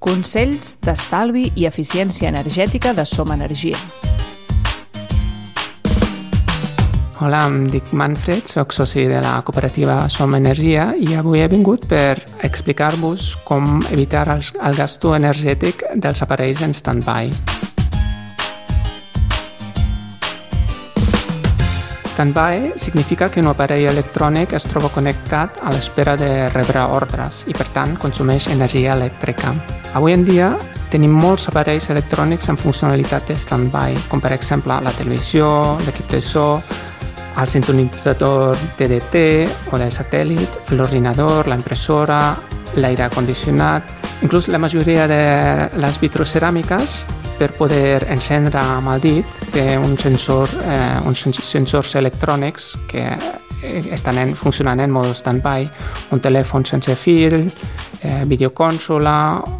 Consells d'estalvi i eficiència energètica de Som Energia. Hola, em dic Manfred, soc soci de la cooperativa Som Energia i avui he vingut per explicar-vos com evitar el gasto energètic dels aparells en stand-by. Stand-by significa que un aparell electrònic es troba connectat a l'espera de rebre ordres i, per tant, consumeix energia elèctrica. Avui en dia tenim molts aparells electrònics amb funcionalitat de stand-by, com per exemple la televisió, l'equip de so, el sintonitzador TDT o de satèl·lit, l'ordinador, la impressora, l'aire condicionat, inclús la majoria de les vitroceràmiques per poder encendre amb el dit té uns sensors electrònics que estan funcionant en mode stand-by, un telèfon sense fil, videoconsola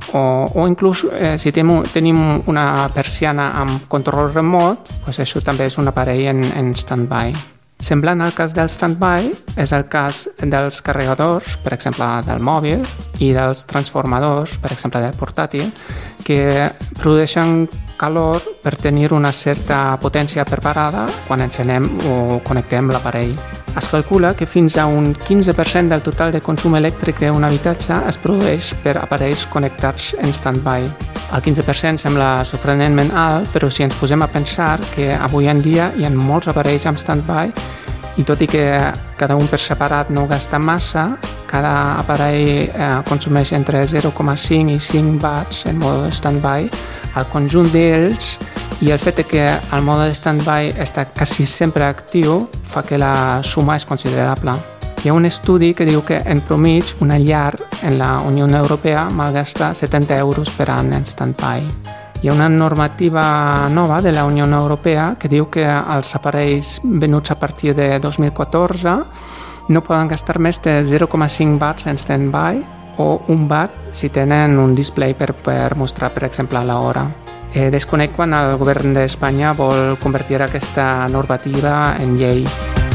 o inclús si tenim una persiana amb control remot, doncs això també és un aparell en stand-by. Semblant al cas del stand-by és el cas dels carregadors, per exemple del mòbil, i dels transformadors, per exemple del portàtil, que produeixen calor per tenir una certa potència preparada quan encenem o connectem l'aparell. Es calcula que fins a un 15% del total de consum elèctric d'un habitatge es produeix per aparells connectats en stand-by. El 15% sembla sorprenentment alt, però si ens posem a pensar que avui en dia hi ha molts aparells en stand-by i tot i que cada un per separat no gasta massa, cada aparell consumeix entre 0,5 i 5 watts en mode stand-by. El conjunt d'ells i el fet que el mode stand-by està quasi sempre actiu fa que la suma és considerable. Hi ha un estudi que diu que en promig una llar en la Unió Europea malgasta 70 euros per any en stand-by. Hi ha una normativa nova de la Unió Europea que diu que els aparells venuts a partir de 2014 no poden gastar més de 0,5 watts en stand-by o 1 watt si tenen un display per mostrar, per exemple, l'hora. Desconec quan el govern d'Espanya vol convertir aquesta normativa en llei.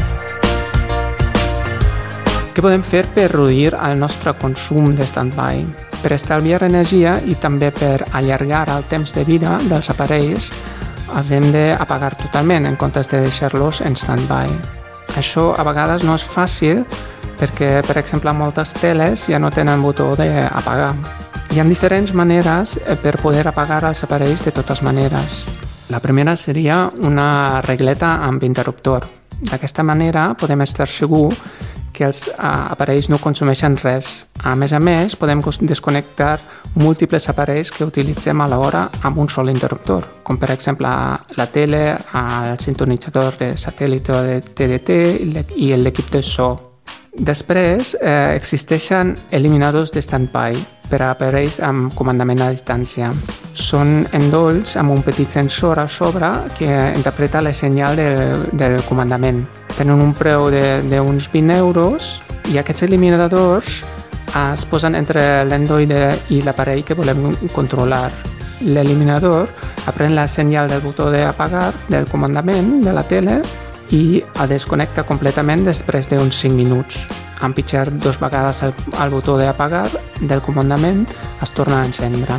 Què podem fer per reduir el nostre consum de stand-by? Per estalviar energia i també per allargar el temps de vida dels aparells, els hem d'apagar totalment en comptes de deixar-los en stand-by. Això a vegades no és fàcil perquè, per exemple, moltes teles ja no tenen botó d'apagar. Hi ha diferents maneres per poder apagar els aparells de totes maneres. La primera seria una regleta amb interruptor. D'aquesta manera podem estar segurs que els aparells no consumeixen res. A més, podem desconnectar múltiples aparells que utilitzem a l'hora amb un sol interruptor, com per exemple la tele, el sintonitzador de satèl·lit o de TDT i l'equip de so. Després, existeixen eliminadors de stand-by per a aparells amb comandament a distància. Són endolls amb un petit sensor a sobre que interpreta la senyal del comandament. Tenen un preu d'uns 20 euros i aquests eliminadors es posen entre l'endoll i l'aparell que volem controlar. L'eliminador aprèn la senyal del botó d'apagar del comandament de la tele i el desconnecta completament després d'uns 5 minuts. En pitjar 2 vegades el botó d'apagar del comandament es torna a encendre.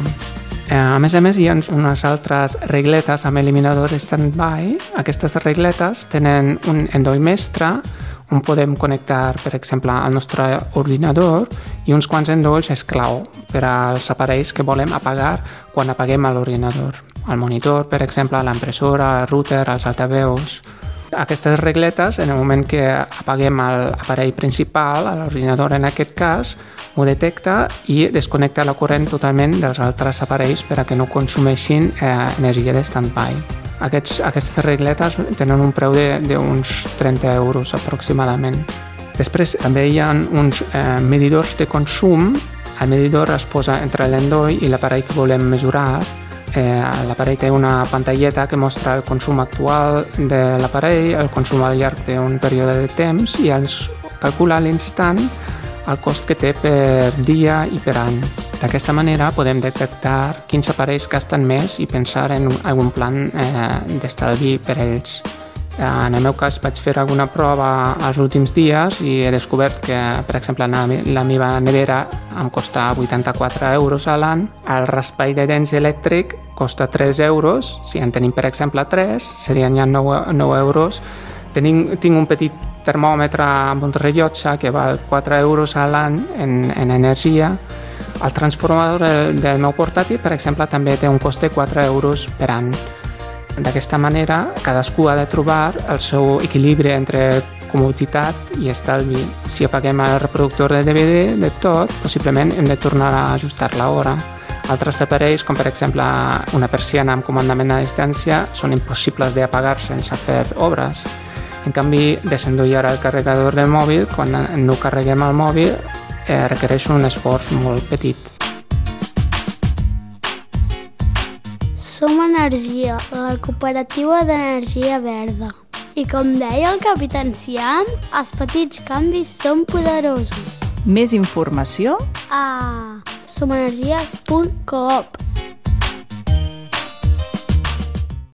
A més, hi ha unes altres regletes amb eliminador stand-by. Aquestes regletes tenen un endoll mestre on podem connectar, per exemple, el nostre ordinador i uns quants endolls esclau per als aparells que volem apagar quan apaguem l'ordinador. El monitor, per exemple, la impressora, el router, els altaveus. Aquestes regletes, en el moment que apaguem l'aparell principal, l'ordinador en aquest cas, ho detecta i desconnecta la corrent totalment dels altres aparells per a que no consumeixin energia de stand-by. Aquestes regletes tenen un preu d'uns 30 euros aproximadament. Després també hi ha uns medidors de consum. El medidor es posa entre l'endoll i l'aparell que volem mesurar. L'aparell té una pantalleta que mostra el consum actual de l'aparell, el consum al llarg d'un període de temps i ens calcula a l'instant el cost que té per dia i per any. D'aquesta manera podem detectar quins aparells gasten més i pensar en algun plan d'estalvi per ells. En el meu cas vaig fer alguna prova els últims dies i he descobert que, per exemple, la meva nevera em costa 84 euros a l'any. El raspall de dents elèctric costa 3 euros. Si en tenim, per exemple, 3, serien ja 9 euros. Tinc un petit termòmetre amb un rellotge que val 4 euros a l'any en energia. El transformador del meu portàtil, per exemple, també té un cost de 4 euros per any. D'aquesta manera, cadascú ha de trobar el seu equilibri entre comoditat i estalvi. Si apaguem el reproductor de DVD de tot, possiblement hem de tornar a ajustar l'hora. Altres aparells, com per exemple una persiana amb comandament a distància, són impossibles d'apagar sense fer obres. En canvi, desendollar el carregador del mòbil, quan no carreguem el mòbil, requereix un esforç molt petit. Som Energia, la cooperativa d'energia verda. I com deia el capità Enciam, els petits canvis són poderosos. Més informació a somenergia.coop.